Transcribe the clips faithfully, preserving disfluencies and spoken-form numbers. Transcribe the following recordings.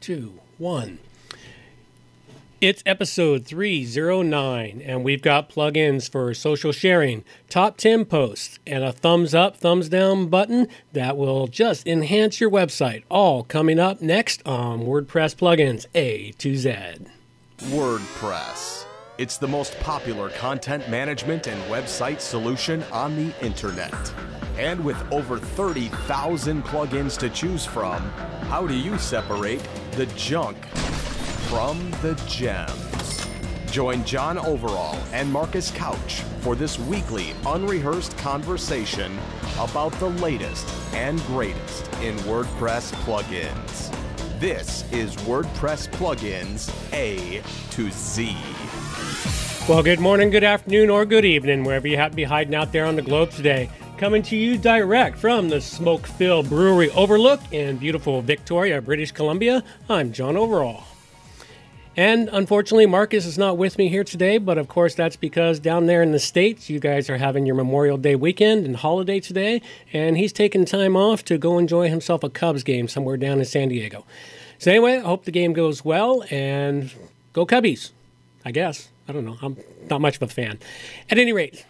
two, one. It's episode three oh nine, and we've got plugins for social sharing, top ten posts, and a thumbs up, thumbs down button that will just enhance your website. All coming up next on WordPress Plugins A to Z. WordPress. It's the most popular content management and website solution on the internet. And with over thirty thousand plugins to choose from, how do you separate the junk from the gems? Join John Overall and Marcus Couch for this weekly unrehearsed conversation about the latest and greatest in WordPress plugins. This is WordPress Plugins A to Z. Well, good morning, good afternoon, or good evening, wherever you happen to be hiding out there on the globe today. Coming to you direct from the smoke-filled brewery overlook in beautiful Victoria, British Columbia, I'm John Overall. And unfortunately, Marcus is not with me here today, but of course that's because down there in the States, you guys are having your Memorial Day weekend and holiday today, and he's taking time off to go enjoy himself a Cubs game somewhere down in San Diego. So anyway, I hope the game goes well, and go Cubbies, I guess. I don't know. I'm not much of a fan. At any rate,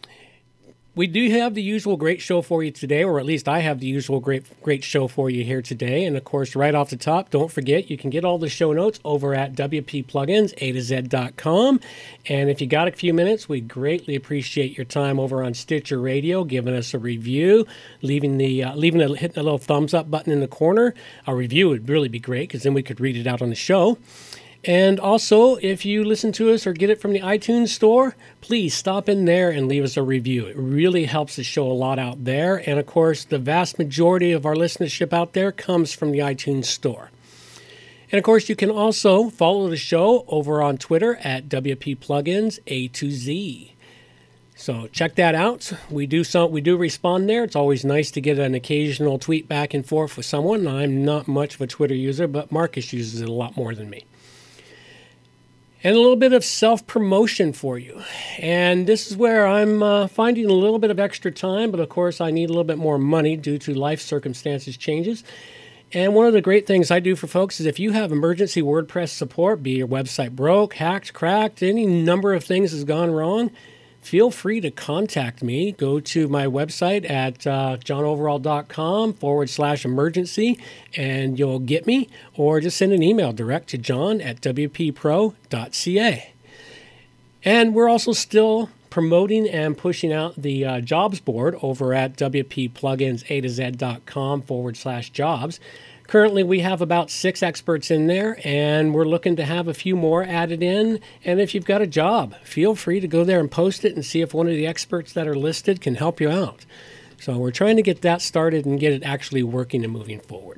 we do have the usual great show for you today, or at least I have the usual great great show for you here today. And of course, right off the top, don't forget, you can get all the show notes over at W P plugins A to Z dot com. And if you got a few minutes, we greatly appreciate your time over on Stitcher Radio, giving us a review, leaving the uh, leaving a, hitting a little thumbs up button in the corner. A review would really be great, because then we could read it out on the show. And also, if you listen to us or get it from the iTunes store, please stop in there and leave us a review. It really helps the show a lot out there. And of course, the vast majority of our listenership out there comes from the iTunes store. And of course, you can also follow the show over on Twitter at W P Plugins A to Z. So check that out. We do some, we do respond there. It's always nice to get an occasional tweet back and forth with someone. I'm not much of a Twitter user, but Marcus uses it a lot more than me. And a little bit of self-promotion for you. And this is where I'm uh, finding a little bit of extra time, but of course I need a little bit more money due to life circumstances changes. And one of the great things I do for folks is if you have emergency WordPress support, be your website broke, hacked, cracked, any number of things has gone wrong, feel free to contact me. Go to my website at uh, johnoverall.com forward slash emergency, and you'll get me, or just send an email direct to john at w p pro dot c a. And we're also still promoting and pushing out the uh, jobs board over at W P plugins A to Z dot com forward slash jobs. Currently, we have about six experts in there, and we're looking to have a few more added in. And if you've got a job, feel free to go there and post it and see if one of the experts that are listed can help you out. So we're trying to get that started and get it actually working and moving forward.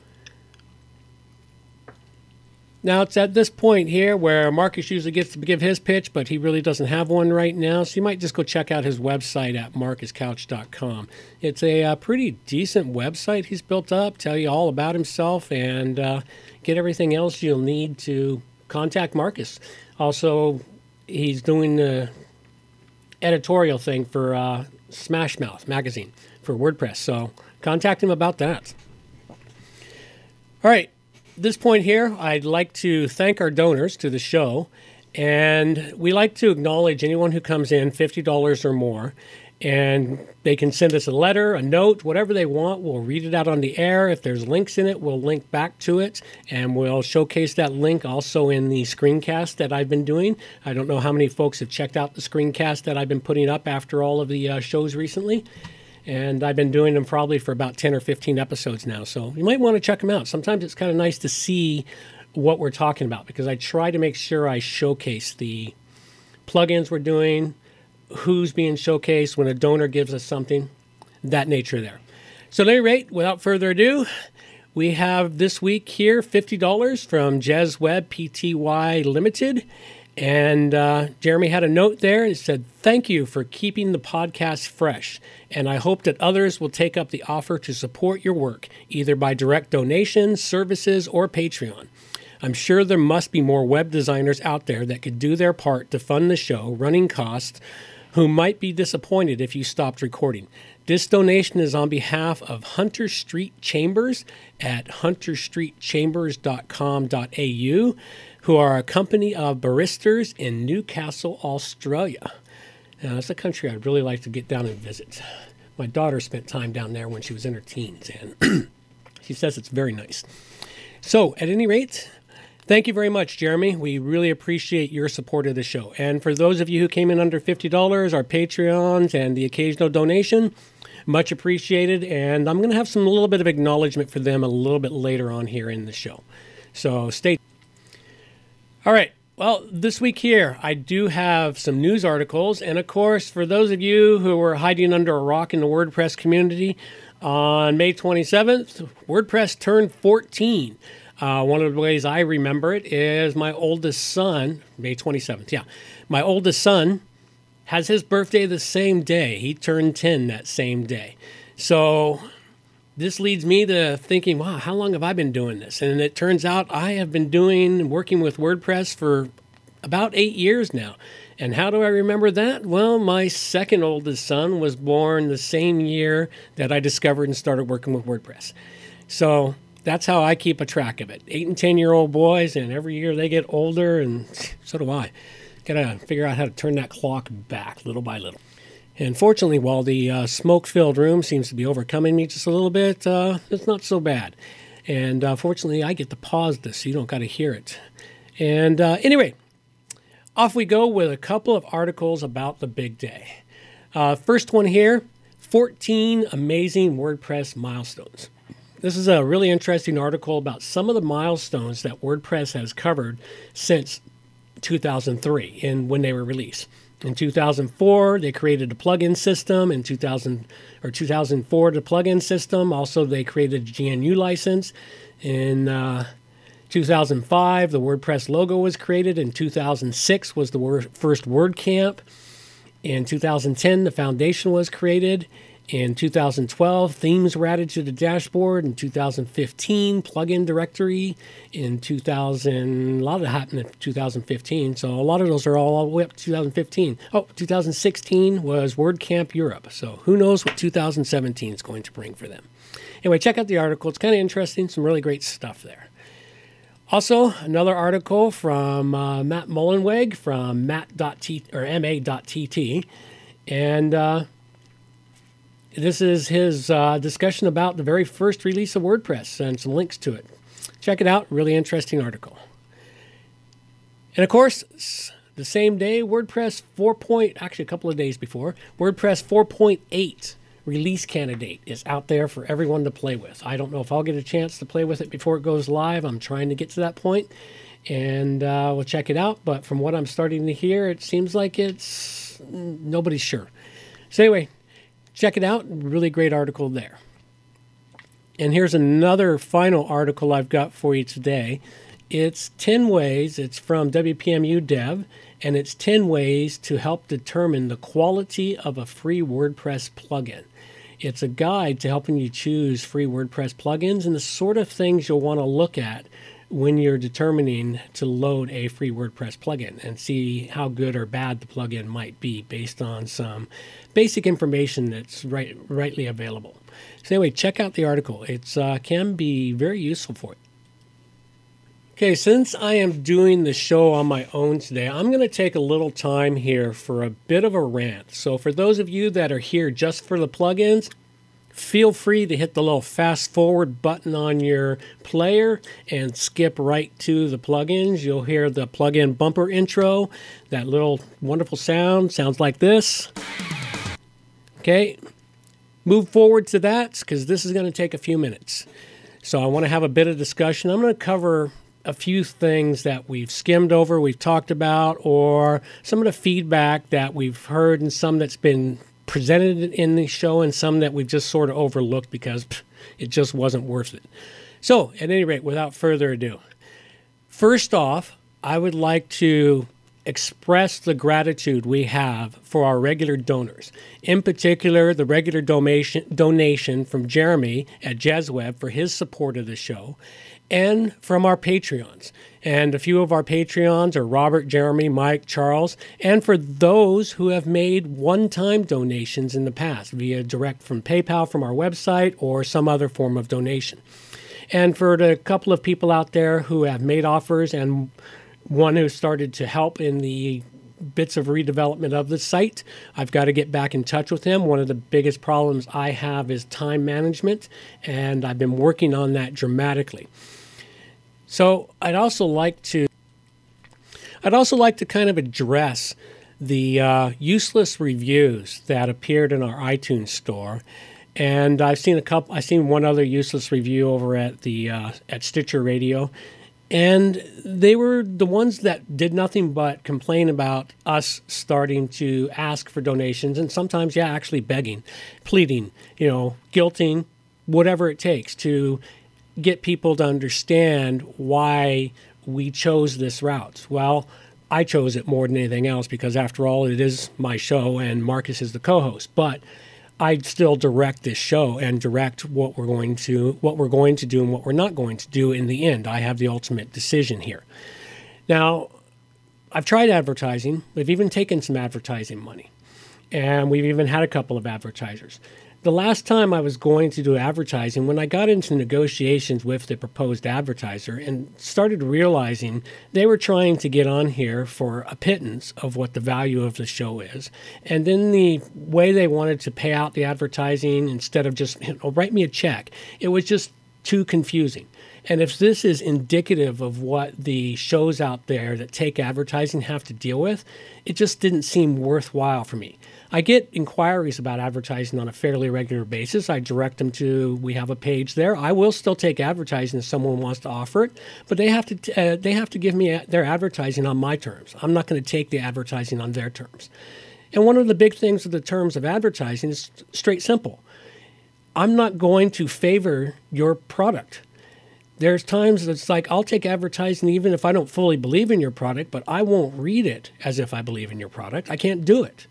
Now, it's at this point here where Marcus usually gets to give his pitch, but he really doesn't have one right now. So you might just go check out his website at marcus couch dot com. It's a uh, pretty decent website he's built up, tell you all about himself, and uh, get everything else you'll need to contact Marcus. Also, he's doing the editorial thing for uh, Smash Mouth magazine for WordPress. So contact him about that. All right. At this point here, I'd like to thank our donors to the show, and we like to acknowledge anyone who comes in fifty dollars or more, and they can send us a letter, a note, whatever they want. We'll read it out on the air. If there's links in it, we'll link back to it, and we'll showcase that link also in the screencast that I've been doing. I don't know how many folks have checked out the screencast that I've been putting up after all of the uh, shows recently. And I've been doing them probably for about ten or fifteen episodes now. So you might want to check them out. Sometimes it's kind of nice to see what we're talking about, because I try to make sure I showcase the plugins we're doing, who's being showcased when a donor gives us something, that nature there. So at any rate, without further ado, we have this week here fifty dollars from Jez Web Pty Limited. And uh, Jeremy had a note there and it said, "Thank you for keeping the podcast fresh, and I hope that others will take up the offer to support your work, either by direct donations, services, or Patreon. I'm sure there must be more web designers out there that could do their part to fund the show, running costs who might be disappointed if you stopped recording. This donation is on behalf of Hunter Street Chambers at hunter street chambers dot com dot a u, who are a company of baristas in Newcastle, Australia. Now, that's a country I'd really like to get down and visit. My daughter spent time down there when she was in her teens, and she says it's very nice. So, at any rate, thank you very much, Jeremy. We really appreciate your support of the show. And for those of you who came in under fifty dollars, our Patreons, and the occasional donation, much appreciated. And I'm going to have some a little bit of acknowledgement for them a little bit later on here in the show. So, stay tuned. All right. Well, this week here, I do have some news articles. And of course, for those of you who were hiding under a rock in the WordPress community, on May twenty-seventh, WordPress turned fourteen. Uh, one of the ways I remember it is my oldest son, May twenty-seventh, yeah. My oldest son has his birthday the same day. He turned ten that same day. So this leads me to thinking, wow, how long have I been doing this? And it turns out I have been doing, working with WordPress for about eight years now. And how do I remember that? Well, my second oldest son was born the same year that I discovered and started working with WordPress. So that's how I keep a track of it. Eight and ten-year-old boys, and every year they get older, and so do I. Got to figure out how to turn that clock back little by little. And fortunately, while the uh, smoke-filled room seems to be overcoming me just a little bit, uh, it's not so bad. And uh, fortunately, I get to pause this so you don't got to hear it. And uh, anyway, off we go with a couple of articles about the big day. Uh, first one here, fourteen amazing WordPress milestones. This is a really interesting article about some of the milestones that WordPress has covered since two thousand three and when they were released. In two thousand four, they created a plugin system. In two thousand or two thousand four, the plugin system. Also, they created a G N U license. In uh, two thousand five, the WordPress logo was created. In two thousand six was the word, first WordCamp. In two thousand ten, the foundation was created. In two thousand twelve, themes were added to the dashboard. In two thousand fifteen, plugin directory. In two thousand, a lot of that happened in two thousand fifteen, so a lot of those are all, all the way up to two thousand fifteen. Oh, two thousand sixteen was WordCamp Europe, so who knows what two thousand seventeen is going to bring for them. Anyway, check out the article. It's kind of interesting, some really great stuff there. Also, another article from uh, Matt Mullenweg from matt dot t or m a dot t t, and uh, this is his uh, discussion about the very first release of WordPress and some links to it. Check it out. Really interesting article. And of course, the same day, WordPress four. Actually, a couple of days before, WordPress four point eight release candidate is out there for everyone to play with. I don't know if I'll get a chance to play with it before it goes live. I'm trying to get to that point, and uh, we'll check it out. But from what I'm starting to hear, it seems like it's nobody's sure. So anyway, check it out. Really great article there. And here's another final article I've got for you today. It's ten ways. It's from W P M U Dev, and it's ten ways to help determine the quality of a free WordPress plugin. It's a guide to helping you choose free WordPress plugins and the sort of things you'll want to look at when you're determining to load a free WordPress plugin and see how good or bad the plugin might be based on some basic information that's right, rightly available. So anyway, check out the article. It uh, can be very useful for you. Okay, since I am doing the show on my own today, I'm going to take a little time here for a bit of a rant. So for those of you that are here just for the plugins, feel free to hit the little fast forward button on your player and skip right to the plugins. You'll hear the plugin bumper intro. That little wonderful sound sounds like this. Okay, move forward to that because this is going to take a few minutes. So I want to have a bit of discussion. I'm going to cover a few things that we've skimmed over, we've talked about, or some of the feedback that we've heard and some that's been presented in the show and some that we've just sort of overlooked because pff, it just wasn't worth it. So, at any rate, without further ado, first off, I would like to express the gratitude we have for our regular donors. In particular, the regular donation donation from Jeremy at JazzWeb for his support of the show, and from our Patreons. And a few of our Patreons are Robert, Jeremy, Mike, Charles, and for those who have made one-time donations in the past via direct from PayPal from our website or some other form of donation. And for the couple of people out there who have made offers and one who started to help in the bits of redevelopment of the site, I've got to get back in touch with him. One of the biggest problems I have is time management, and I've been working on that dramatically. So I'd also like to I'd also like to kind of address the uh, useless reviews that appeared in our iTunes store. And I've seen a couple. I've seen one other useless review over at the uh, at Stitcher Radio, and they were the ones that did nothing but complain about us starting to ask for donations, and sometimes, yeah, actually begging, pleading, you know, guilting, whatever it takes to get people to understand why we chose this route. Well, I chose it more than anything else because, after all, it is my show and Marcus is the co-host. But I still direct this show and direct what we're going to what we're going to do and what we're not going to do in the end. I have the ultimate decision here. Now, I've tried advertising. We've even taken some advertising money, and we've even had a couple of advertisers. The last time I was going to do advertising, when I got into negotiations with the proposed advertiser and started realizing they were trying to get on here for a pittance of what the value of the show is, and then the way they wanted to pay out the advertising instead of just, you know, write me a check, it was just too confusing. And if this is indicative of what the shows out there that take advertising have to deal with, it just didn't seem worthwhile for me. I get inquiries about advertising on a fairly regular basis. I direct them to, we have a page there. I will still take advertising if someone wants to offer it, but they have to uh, they have to give me their advertising on my terms. I'm not going to take the advertising on their terms. And one of the big things with the terms of advertising is straight simple. I'm not going to favor your product. There's times it's like, I'll take advertising even if I don't fully believe in your product, but I won't read it as if I believe in your product. I can't do it.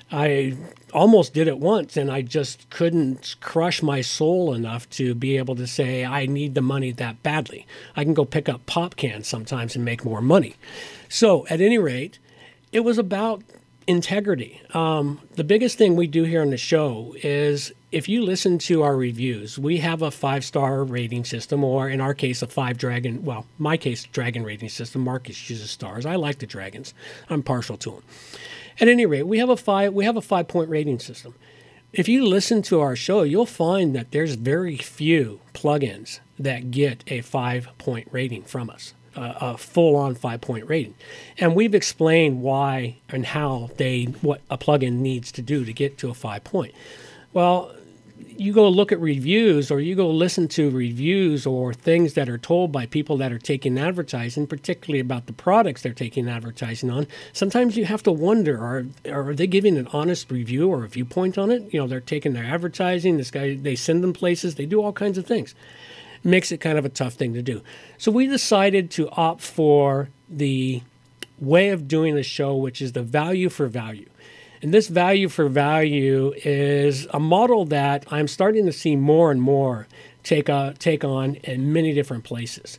I almost did it once, and I just couldn't crush my soul enough to be able to say, I need the money that badly. I can go pick up pop cans sometimes and make more money. So at any rate, it was about integrity. Um, the biggest thing we do here on the show is, if you listen to our reviews, we have a five-star rating system, or in our case, a five-dragon, well, my case, dragon rating system. Marcus uses stars. I like the dragons. I'm partial to them. At any rate, we have a five we have a five-point rating system. If you listen to our show, you'll find that there's very few plugins that get a five-point rating from us, uh, a full-on five-point rating. And we've explained why and how they what a plugin needs to do to get to a five-point. Well, you go look at reviews, or you go listen to reviews or things that are told by people that are taking advertising, particularly about the products they're taking advertising on. Sometimes you have to wonder, are, are they giving an honest review or a viewpoint on it? You know, they're taking their advertising, this guy, they send them places, they do all kinds of things. It makes it kind of a tough thing to do. So we decided to opt for the way of doing the show, which is the value for value. And this value for value is a model that I'm starting to see more and more take uh, take on in many different places.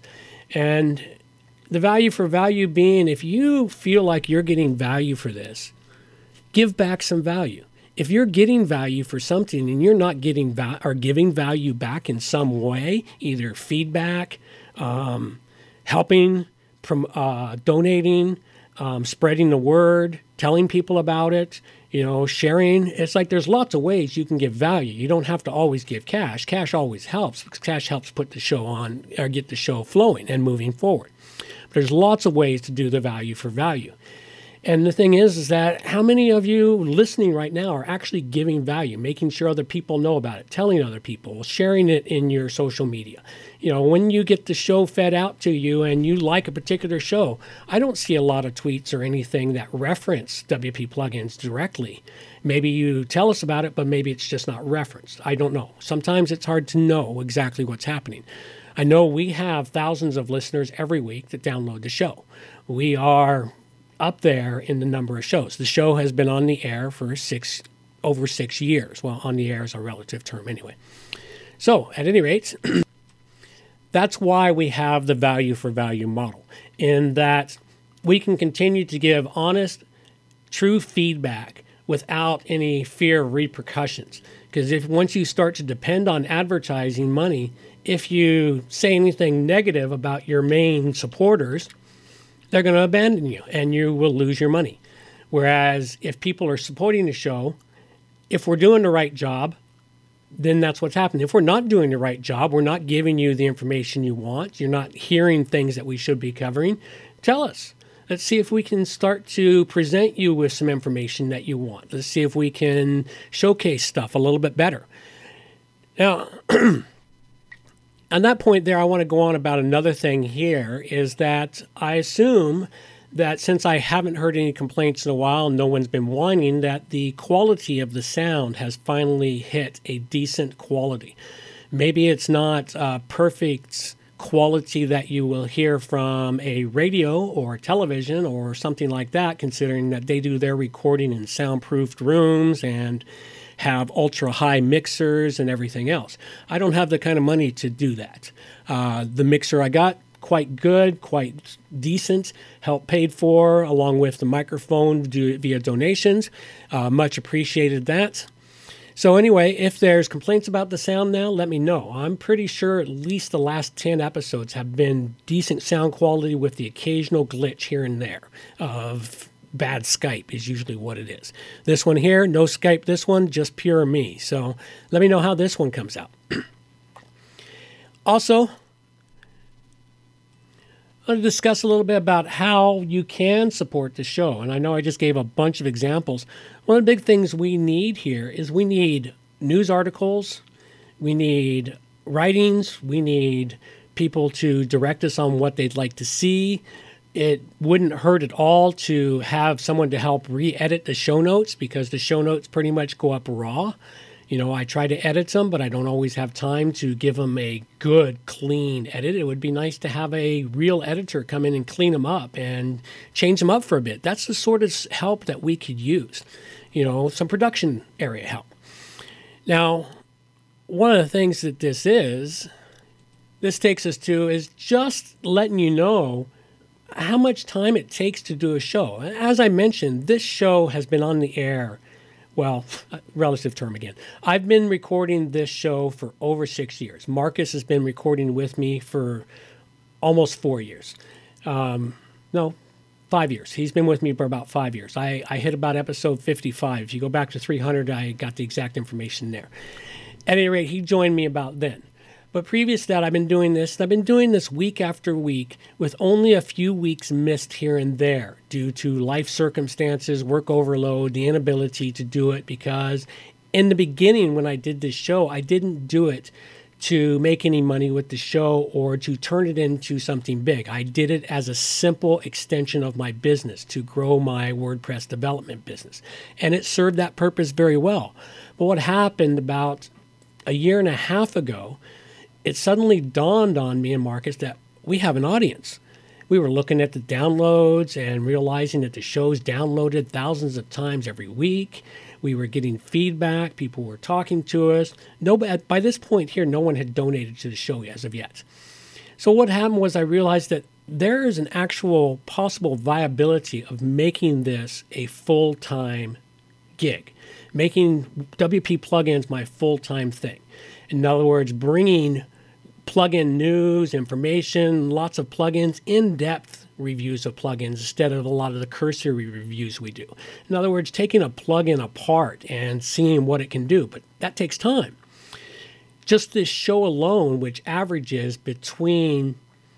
And the value for value being, if you feel like you're getting value for this, give back some value. If you're getting value for something and you're not getting va- or giving value back in some way, either feedback, um, helping, prom- uh, donating, um, spreading the word, telling people about it, you know, sharing. It's like there's lots of ways you can give value. You don't have to always give cash. Cash always helps because cash helps put the show on or get the show flowing and moving forward. But there's lots of ways to do the value for value. And the thing is, is that how many of you listening right now are actually giving value, making sure other people know about it, telling other people, sharing it in your social media? You know, when you get the show fed out to you and you like a particular show, I don't see a lot of tweets or anything that reference W P plugins directly. Maybe you tell us about it, but maybe it's just not referenced. I don't know. Sometimes it's hard to know exactly what's happening. I know we have thousands of listeners every week that download the show. We are up there in the number of shows. The show has been on the air for six, over six years. Well, on the air is a relative term anyway. So, at any rate, That's why we have the value for value model, in that we can continue to give honest, true feedback without any fear of repercussions. Because if once you start to depend on advertising money, if you say anything negative about your main supporters, they're going to abandon you and you will lose your money. Whereas if people are supporting the show, if we're doing the right job, then that's what's happening. If we're not doing the right job, we're not giving you the information you want, you're not hearing things that we should be covering, tell us. Let's see if we can start to present you with some information that you want. Let's see if we can showcase stuff a little bit better. Now, on that point there, I want to go on about another thing here, is that I assume that since I haven't heard any complaints in a while, no one's been whining, that the quality of the sound has finally hit a decent quality. Maybe it's not uh, perfect quality that you will hear from a radio or television or something like that, considering that they do their recording in soundproofed rooms and have ultra-high mixers and everything else. I don't have the kind of money to do that. Uh, the mixer I got, quite good, quite decent, help paid for, along with the microphone do via donations. Uh, much appreciated that. So anyway, if there's complaints about the sound now, let me know. I'm pretty sure at least the last ten episodes have been decent sound quality with the occasional glitch here and there of bad Skype is usually what it is. This one here, no Skype this one, just pure me. So let me know how this one comes out. Also, I want to discuss a little bit about how you can support the show. And I know I just gave a bunch of examples. One of the big things we need here is we need news articles, we need writings, we need people to direct us on what they'd like to see. It wouldn't hurt at all to have someone to help re-edit the show notes, because the show notes pretty much go up raw. You know, I try to edit them, but I don't always have time to give them a good, clean edit. It would be nice to have a real editor come in and clean them up and change them up for a bit. That's the sort of help that we could use. You know, some production area help. Now, one of the things that this is, this takes us to, is just letting you know how much time it takes to do a show. As I mentioned, this show has been on the air, well, relative term again. I've been recording this show for over six years. Marcus has been recording with me for almost four years. Um, no, five years. He's been with me for about five years. I, I hit about episode fifty-five. If you go back to three hundred, I got the exact information there. At any rate, he joined me about then. But previous to that, I've been doing this, and I've been doing this week after week with only a few weeks missed here and there due to life circumstances, work overload, the inability to do it, because in the beginning when I did this show, I didn't do it to make any money with the show or to turn it into something big. I did it as a simple extension of my business to grow my WordPress development business. And it served that purpose very well. But what happened about a year and a half ago, it suddenly dawned on me and Marcus that we have an audience. We were looking at the downloads and realizing that the show's downloaded thousands of times every week. We were getting feedback. People were talking to us. No, by this point here, no one had donated to the show as of yet. So what happened was I realized that there is an actual possible viability of making this a full-time gig, making W P plugins my full-time thing. In other words, bringing plugin news, information, lots of plugins, in-depth reviews of plugins instead of a lot of the cursory reviews we do. In other words, taking a plugin apart and seeing what it can do, but that takes time. Just this show alone, which averages between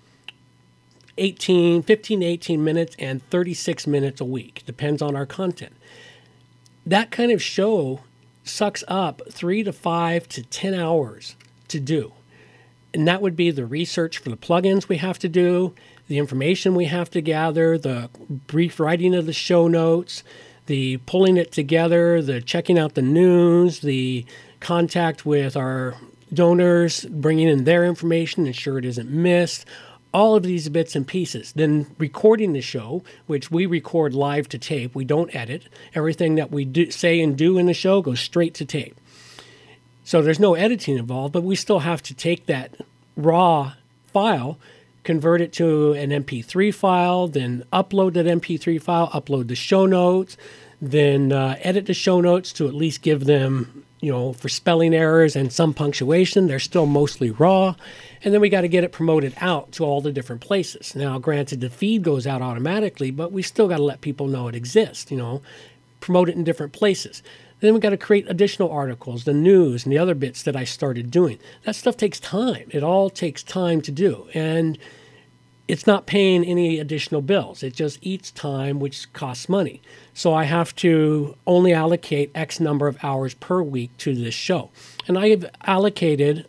eighteen, fifteen to eighteen minutes and thirty-six minutes a week, depends on our content. That kind of show sucks up three to five to ten hours to do. And that would be the research for the plugins we have to do, the information we have to gather, the brief writing of the show notes, the pulling it together, the checking out the news, the contact with our donors, bringing in their information, ensure it isn't missed, all of these bits and pieces. Then recording the show, which we record live to tape. We don't edit. Everything that we do, say and do in the show goes straight to tape. So there's no editing involved, but we still have to take that raw file, convert it to an M P three file, then upload that M P three file, upload the show notes, then uh, edit the show notes to at least give them, you know, for spelling errors and some punctuation. They're still mostly raw. And then we got to get it promoted out to all the different places. Now, granted, the feed goes out automatically, but we still got to let people know it exists, you know, promote it in different places. Then we got to create additional articles, the news, and the other bits that I started doing. That stuff takes time. It all takes time to do. And it's not paying any additional bills. It just eats time, which costs money. So I have to only allocate X number of hours per week to this show. And I've allocated...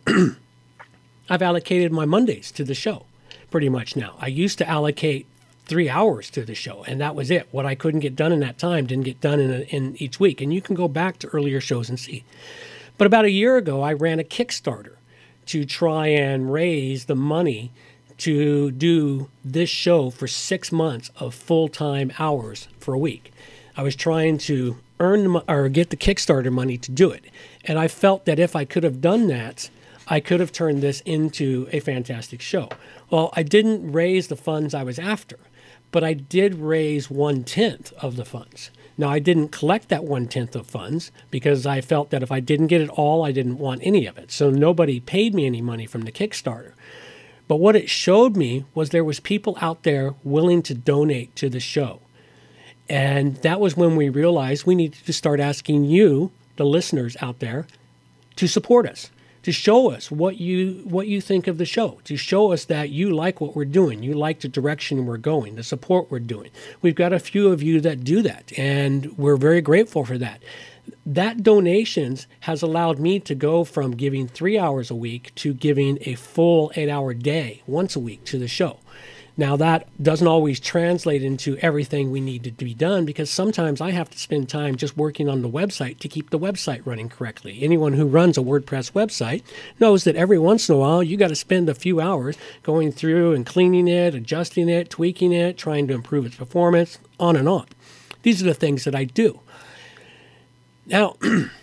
I've allocated my Mondays to the show pretty much now. I used to allocate three hours to the show, and that was it. What I couldn't get done in that time didn't get done in, a, in each week. And you can go back to earlier shows and see. But about a year ago, I ran a Kickstarter to try and raise the money to do this show for six months of full-time hours for a week. I was trying to earn or get the Kickstarter money to do it. And I felt that if I could have done that, I could have turned this into a fantastic show. Well, I didn't raise the funds I was after, but I did raise one-tenth of the funds. Now, I didn't collect that one-tenth of funds because I felt that if I didn't get it all, I didn't want any of it. So nobody paid me any money from the Kickstarter. But what it showed me was there was people out there willing to donate to the show. And that was when we realized we needed to start asking you, the listeners out there, to support us. To show us what you what you think of the show, to show us that you like what we're doing, you like the direction we're going, the support we're doing. We've got a few of you that do that, and we're very grateful for that. That donations has allowed me to go from giving three hours a week to giving a full eight-hour day once a week to the show. Now, that doesn't always translate into everything we need to be done because sometimes I have to spend time just working on the website to keep the website running correctly. Anyone who runs a WordPress website knows that every once in a while you got to spend a few hours going through and cleaning it, adjusting it, tweaking it, trying to improve its performance, on and on. These are the things that I do. Now,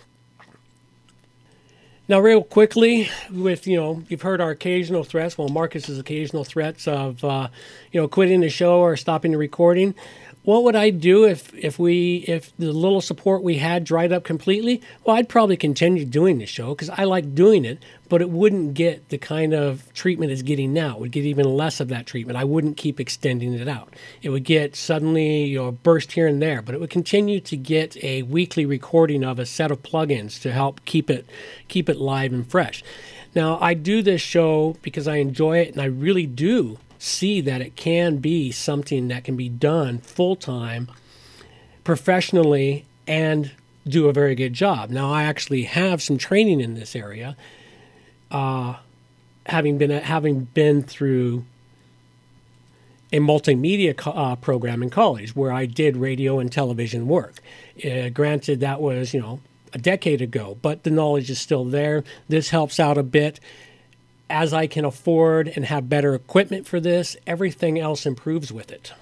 Now, real quickly, with, you know, you've heard our occasional threats, well, Marcus's occasional threats of, uh, you know, quitting the show or stopping the recording. What would I do if, if we if the little support we had dried up completely? Well, I'd probably continue doing the show because I like doing it, but it wouldn't get the kind of treatment it's getting now. It would get even less of that treatment. I wouldn't keep extending it out. It would get suddenly, you know, a burst here and there, but it would continue to get a weekly recording of a set of plugins to help keep it keep it live and fresh. Now, I do this show because I enjoy it, and I really do see that it can be something that can be done full-time, professionally, and do a very good job. Now, I actually have some training in this area, uh, having been having been through a multimedia co- uh, program in college where I did radio and television work. Uh, granted, that was, you know, a decade ago, but the knowledge is still there. This helps out a bit. As I can afford and have better equipment for this, everything else improves with it.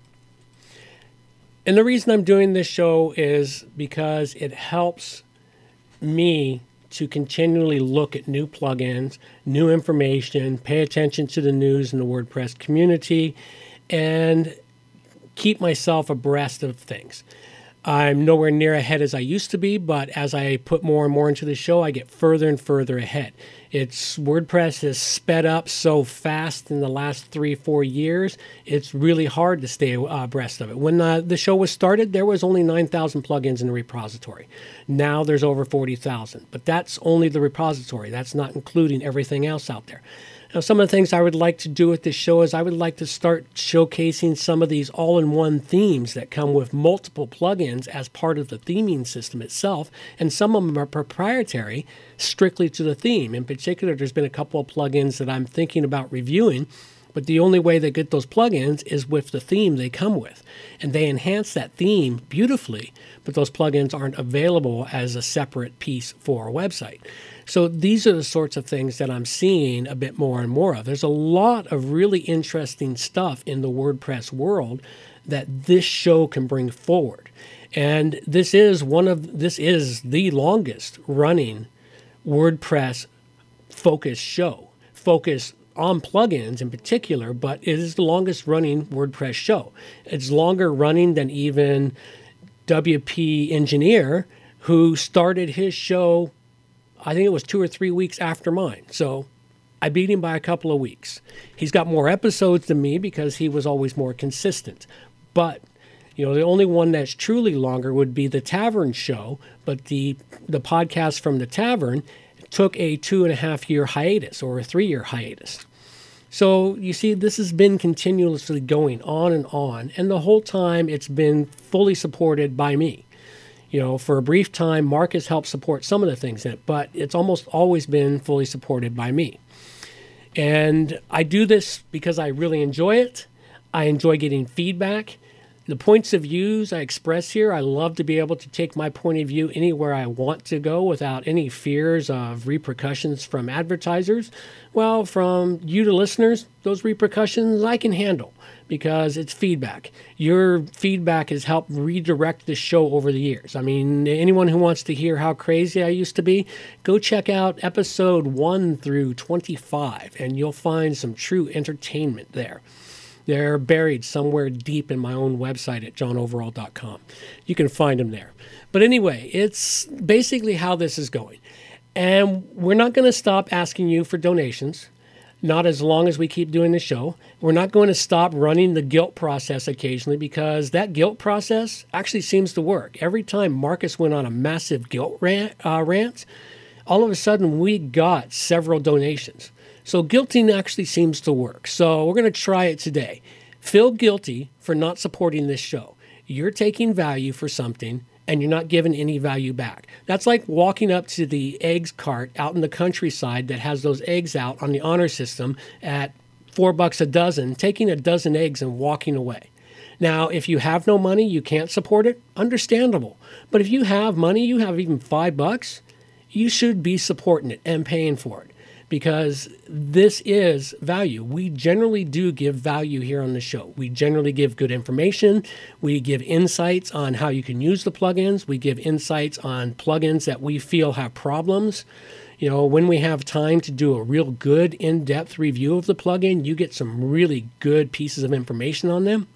And the reason I'm doing this show is because it helps me to continually look at new plugins, new information, pay attention to the news in the WordPress community, and keep myself abreast of things. I'm nowhere near ahead as I used to be, but as I put more and more into the show, I get further and further ahead. It's WordPress has sped up so fast in the last three, four years. It's really hard to stay uh, abreast of it. When uh, the show was started, there was only nine thousand plugins in the repository. Now there's over forty thousand, but that's only the repository. That's not including everything else out there. Now, some of the things I would like to do with this show is I would like to start showcasing some of these all-in-one themes that come with multiple plugins as part of the theming system itself, and some of them are proprietary strictly to the theme. In particular, there's been a couple of plugins that I'm thinking about reviewing, but the only way they get those plugins is with the theme they come with. And they enhance that theme beautifully, but those plugins aren't available as a separate piece for a website. So these are the sorts of things that I'm seeing a bit more and more of. There's a lot of really interesting stuff in the WordPress world that this show can bring forward. And this is one of this is the longest running WordPress focused show, focused on plugins in particular, but it is the longest running WordPress show. It's longer running than even W P Engineer, who started his show, I think it was two or three weeks after mine. So I beat him by a couple of weeks. He's got more episodes than me because he was always more consistent. But, you know, the only one that's truly longer would be the Tavern show. But the the podcast from the Tavern took a two and a half year hiatus or a three year hiatus. So you see, this has been continuously going on and on. And the whole time it's been fully supported by me. You know, for a brief time, Marcus helped support some of the things in it, but it's almost always been fully supported by me. And I do this because I really enjoy it. I enjoy getting feedback. The points of views I express here, I love to be able to take my point of view anywhere I want to go without any fears of repercussions from advertisers. Well, from you to listeners, those repercussions I can handle because it's feedback. Your feedback has helped redirect this show over the years. I mean, anyone who wants to hear how crazy I used to be, go check out episode one through twenty-five, and you'll find some true entertainment there. They're buried somewhere deep in my own website at john overall dot com. You can find them there. But anyway, it's basically how this is going. And we're not going to stop asking you for donations, not as long as we keep doing the show. We're not going to stop running the guilt process occasionally because that guilt process actually seems to work. Every time Marcus went on a massive guilt rant, uh, rant all of a sudden we got several donations. So guilting actually seems to work. So we're going to try it today. Feel guilty for not supporting this show. You're taking value for something and you're not giving any value back. That's like walking up to the eggs cart out in the countryside that has those eggs out on the honor system at four bucks a dozen, taking a dozen eggs and walking away. Now, if you have no money, you can't support it, understandable. But if you have money, you have even five bucks, you should be supporting it and paying for it. Because this is value. We generally do give value here on the show. We generally give good information. We give insights on how you can use the plugins. We give insights on plugins that we feel have problems. You know, when we have time to do a real good in-depth review of the plugin, you get some really good pieces of information on them.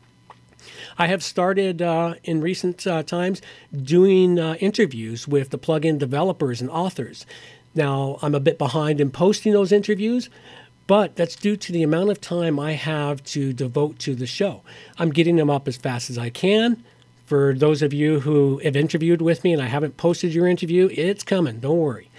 I have started uh, in recent uh, times doing uh, interviews with the plugin developers and authors. Now, I'm a bit behind in posting those interviews, but that's due to the amount of time I have to devote to the show. I'm getting them up as fast as I can. For those of you who have interviewed with me and I haven't posted your interview, it's coming. Don't worry.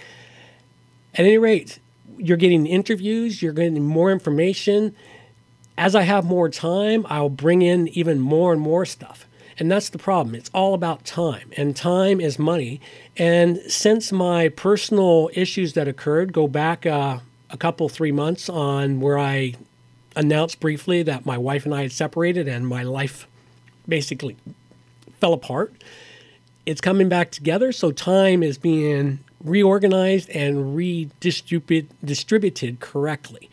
At any rate, you're getting interviews, you're getting more information. As I have more time, I'll bring in even more and more stuff. And that's the problem. It's all about time, and time is money. And since my personal issues that occurred go back uh, a couple, three months on where I announced briefly that my wife and I had separated and my life basically fell apart, it's coming back together. So time is being reorganized and redistributed distributed correctly.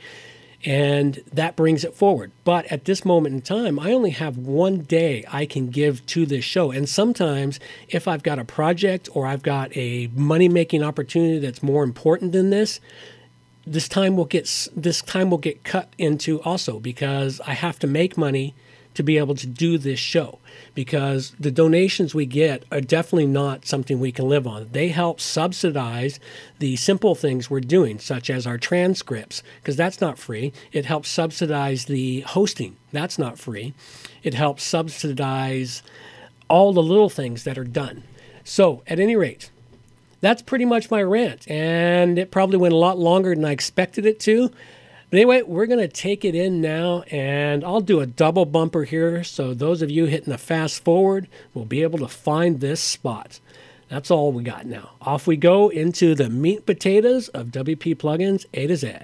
And that brings it forward. But at this moment in time, I only have one day I can give to this show. And sometimes if I've got a project or I've got a money-making opportunity that's more important than this, this time will get this time will get cut into also because I have to make money to be able to do this show, because the donations we get are definitely not something we can live on. They help subsidize the simple things we're doing, such as our transcripts, because that's not free. It helps subsidize the hosting. That's not free. It helps subsidize all the little things that are done. So at any rate, that's pretty much my rant, and it probably went a lot longer than I expected it to. But anyway, we're going to take it in now, and I'll do a double bumper here, so those of you hitting the fast forward will be able to find this spot. That's all we got now. Off we go into the meat and potatoes of W P Plugins A to Z.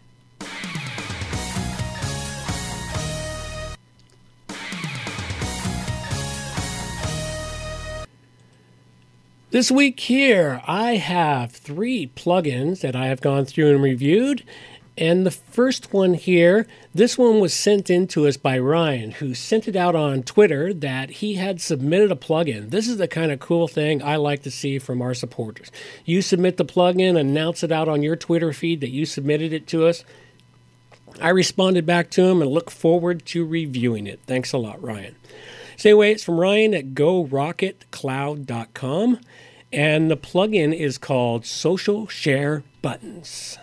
This week here, I have three plugins that I have gone through and reviewed. And the first one here, this one was sent in to us by Ryan, who sent it out on Twitter that he had submitted a plugin. This is the kind of cool thing I like to see from our supporters. You submit the plugin, announce it out on your Twitter feed that you submitted it to us. I responded back to him and look forward to reviewing it. Thanks a lot, Ryan. So anyway, it's from Ryan at go rocket cloud dot com, and the plugin is called Social Share Buttons.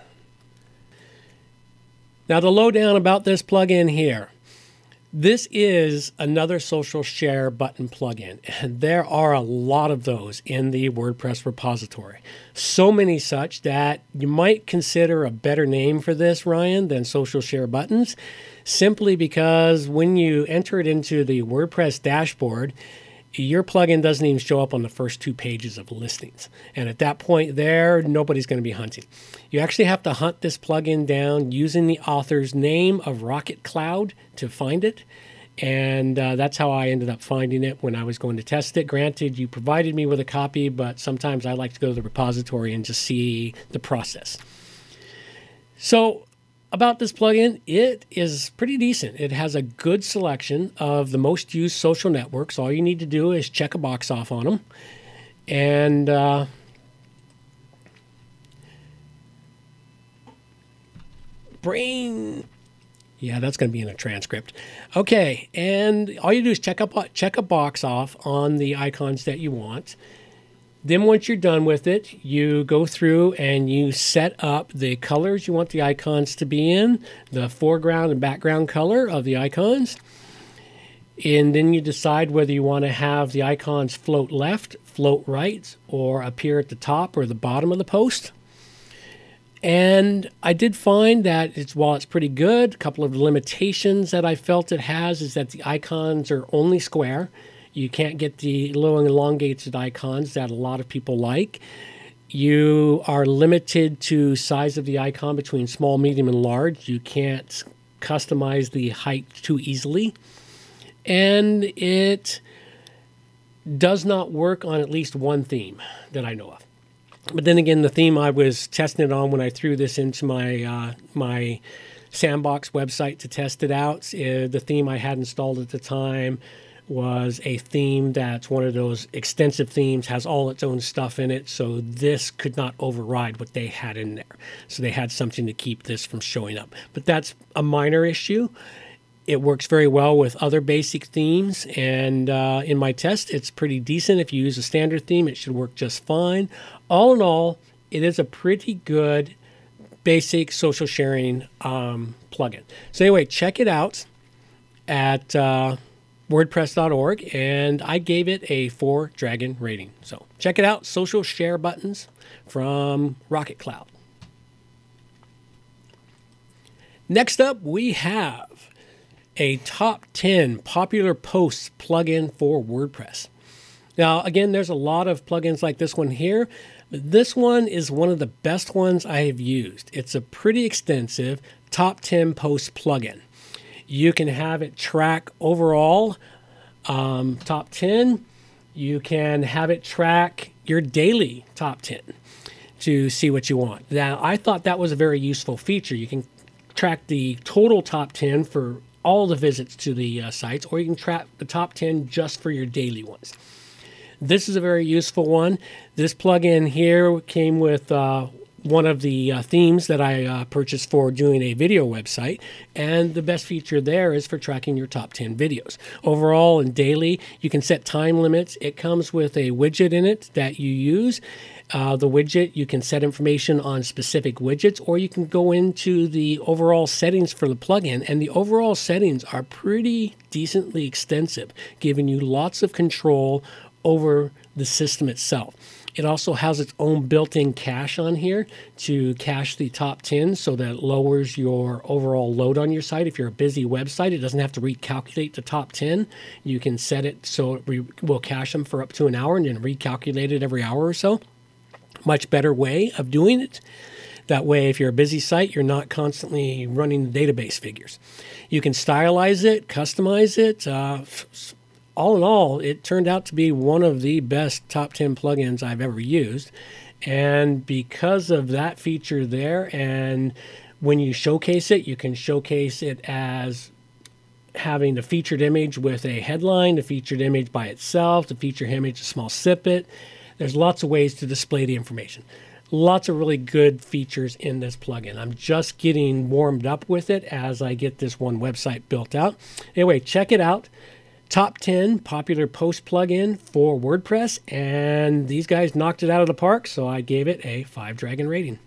Now, the lowdown about this plugin here. This is another social share button plugin, and there are a lot of those in the WordPress repository. So many such that you might consider a better name for this, Ryan, than social share buttons, simply because when you enter it into the WordPress dashboard, your plugin doesn't even show up on the first two pages of listings. And at that point there, nobody's going to be hunting. You actually have to hunt this plugin down using the author's name of Rocket Cloud to find it. And uh, that's how I ended up finding it when I was going to test it. Granted, you provided me with a copy, but sometimes I like to go to the repository and just see the process. So, about this plugin, it is pretty decent. It has a good selection of the most used social networks. All you need to do is check a box off on them. And uh, brain, yeah, that's going to be in a transcript. Okay, and all you do is check up check a box off on the icons that you want. Then once you're done with it, you go through and you set up the colors you want the icons to be in, the foreground and background color of the icons. And then you decide whether you want to have the icons float left, float right, or appear at the top or the bottom of the post. And I did find that it's, while it's pretty good, a couple of limitations that I felt it has is that the icons are only square. You can't get the little elongated icons that a lot of people like. You are limited to size of the icon between small, medium, and large. You can't customize the height too easily. And it does not work on at least one theme that I know of. But then again, the theme I was testing it on when I threw this into my uh, my Sandbox website to test it out, uh, the theme I had installed at the time was a theme that's one of those extensive themes, has all its own stuff in it, so this could not override what they had in there. So they had something to keep this from showing up. But that's a minor issue. It works very well with other basic themes, and uh, in my test, it's pretty decent. If you use a standard theme, it should work just fine. All in all, it is a pretty good basic social sharing um, plugin. So anyway, check it out at uh, WordPress dot org, and I gave it a four dragon rating. So check it out, Social Share Buttons from Rocket Cloud. Next up, we have a top ten popular posts plugin for WordPress. Now, again, there's a lot of plugins like this one here, but this one is one of the best ones I have used. It's a pretty extensive top ten post plugin. You can have it track overall um, top ten. You can have it track your daily top ten to see what you want. Now, I thought that was a very useful feature. You can track the total top ten for all the visits to the uh, sites, or you can track the top ten just for your daily ones. This is a very useful one. This plugin here came with uh, one of the uh, themes that I uh, purchased for doing a video website, and the best feature there is for tracking your top ten videos. Overall and daily, you can set time limits. It comes with a widget in it that you use. Uh, the widget, you can set information on specific widgets, or you can go into the overall settings for the plugin, and the overall settings are pretty decently extensive, giving you lots of control over the system itself. It also has its own built-in cache on here to cache the top ten, so that it lowers your overall load on your site. If you're a busy website, it doesn't have to recalculate the top ten. You can set it so it re- will cache them for up to an hour and then recalculate it every hour or so. Much better way of doing it. That way, if you're a busy site, you're not constantly running the database figures. You can stylize it, customize it. Uh, all in all, it turned out to be one of the best top ten plugins I've ever used. And because of that feature there, and when you showcase it, you can showcase it as having the featured image with a headline, the featured image by itself, the featured image, a small snippet. There's lots of ways to display the information. Lots of really good features in this plugin. I'm just getting warmed up with it as I get this one website built out. Anyway, check it out. Top ten popular post plugin for WordPress, and these guys knocked it out of the park, so I gave it a five dragon rating.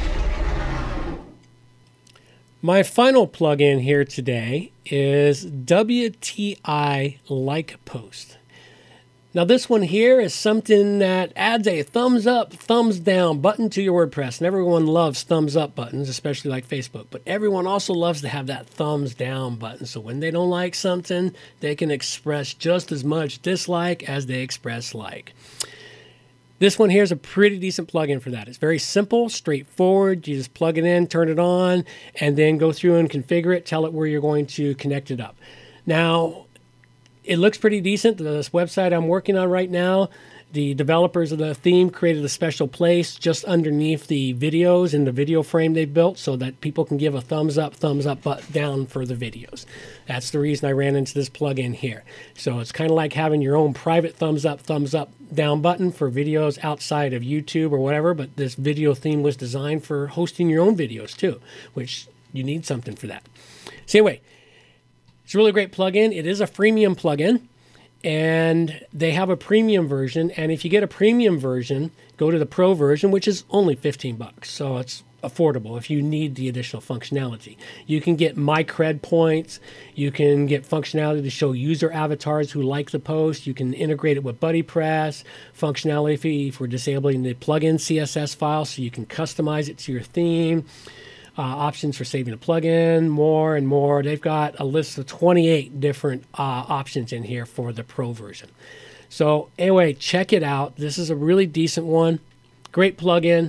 My final plugin here today is W T I Like Post. Now this one here is something that adds a thumbs up, thumbs down button to your WordPress. And everyone loves thumbs up buttons, especially like Facebook. But everyone also loves to have that thumbs down button. So when they don't like something, they can express just as much dislike as they express like. This one here is a pretty decent plugin for that. It's very simple, straightforward. You just plug it in, turn it on, and then go through and configure it, tell it where you're going to connect it up. Now, it looks pretty decent. This website I'm working on right now, the developers of the theme created a special place just underneath the videos in the video frame they built so that people can give a thumbs up, thumbs up, but down for the videos. That's the reason I ran into this plugin here. So it's kind of like having your own private thumbs up, thumbs up, down button for videos outside of YouTube or whatever, but this video theme was designed for hosting your own videos too, which you need something for that. So anyway, it's a really great plugin. It is a freemium plugin, and they have a premium version. And if you get a premium version, go to the pro version, which is only fifteen bucks. So it's affordable if you need the additional functionality. You can get My Cred points. You can get functionality to show user avatars who like the post. You can integrate it with BuddyPress, functionality for disabling the plugin C S S file so you can customize it to your theme. Uh, options for saving a plugin, more and more. They've got a list of twenty-eight different uh, options in here for the pro version. So anyway, check it out. This is a really decent one. Great plugin.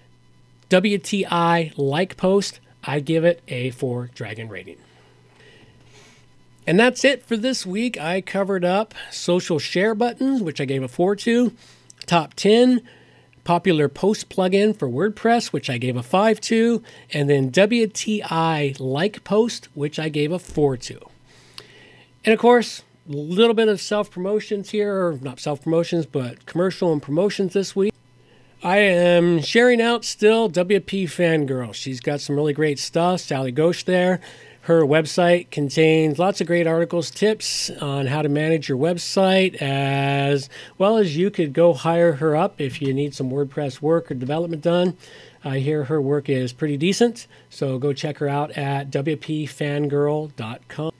W T I Like Post. I give it a four dragon rating. And that's it for this week. I covered up social share buttons, which I gave a four to. Top ten. Popular post plugin for WordPress, which I gave a five to, and then W T I Like Post, which I gave a four to. And of course, a little bit of self-promotions here, or not self-promotions, but commercial and promotions this week. I am sharing out still W P Fangirl. She's got some really great stuff. Sally Ghosh there. Her website contains lots of great articles, tips on how to manage your website, as well as you could go hire her up if you need some WordPress work or development done. I hear her work is pretty decent, so go check her out at W P fangirl dot com.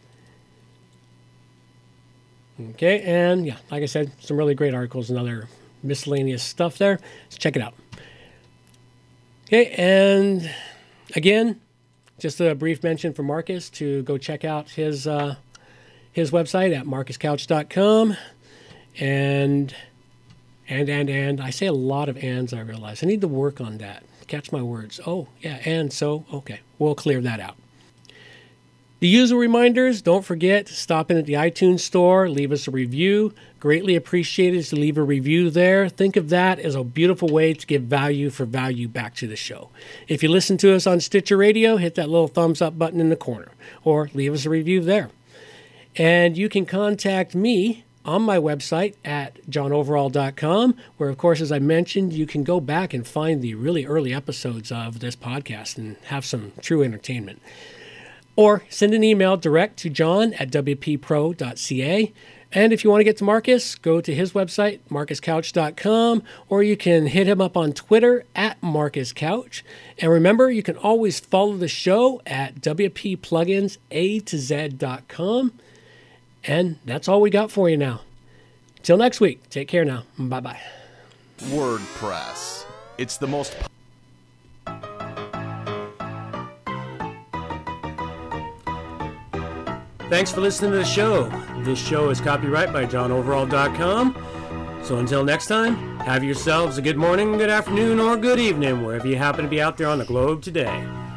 Okay, and yeah, like I said, some really great articles and other miscellaneous stuff there. Let's check it out. Okay, and again, just a brief mention for Marcus to go check out his uh, his website at marcus couch dot com. And, and, and, and, I say a lot of ands, I realize. I need to work on that. Catch my words. Oh, yeah, and so, okay, we'll clear that out. The usual reminders, don't forget to stop in at the iTunes store, leave us a review. Greatly appreciated to leave a review there. Think of that as a beautiful way to give value for value back to the show. If you listen to us on Stitcher Radio, hit that little thumbs up button in the corner, or leave us a review there. And you can contact me on my website at john overall dot com, where, of course, as I mentioned, you can go back and find the really early episodes of this podcast and have some true entertainment. Or send an email direct to john at w p pro dot c a. And if you want to get to Marcus, go to his website, marcus couch dot com, or you can hit him up on Twitter at marcus couch. And remember, you can always follow the show at w p plugins a to z dot com. And that's all we got for you now. Till next week, take care now. Bye-bye. WordPress. It's the most... Thanks for listening to the show. This show is copyright by john overall dot com. So until next time, have yourselves a good morning, good afternoon, or good evening, wherever you happen to be out there on the globe today.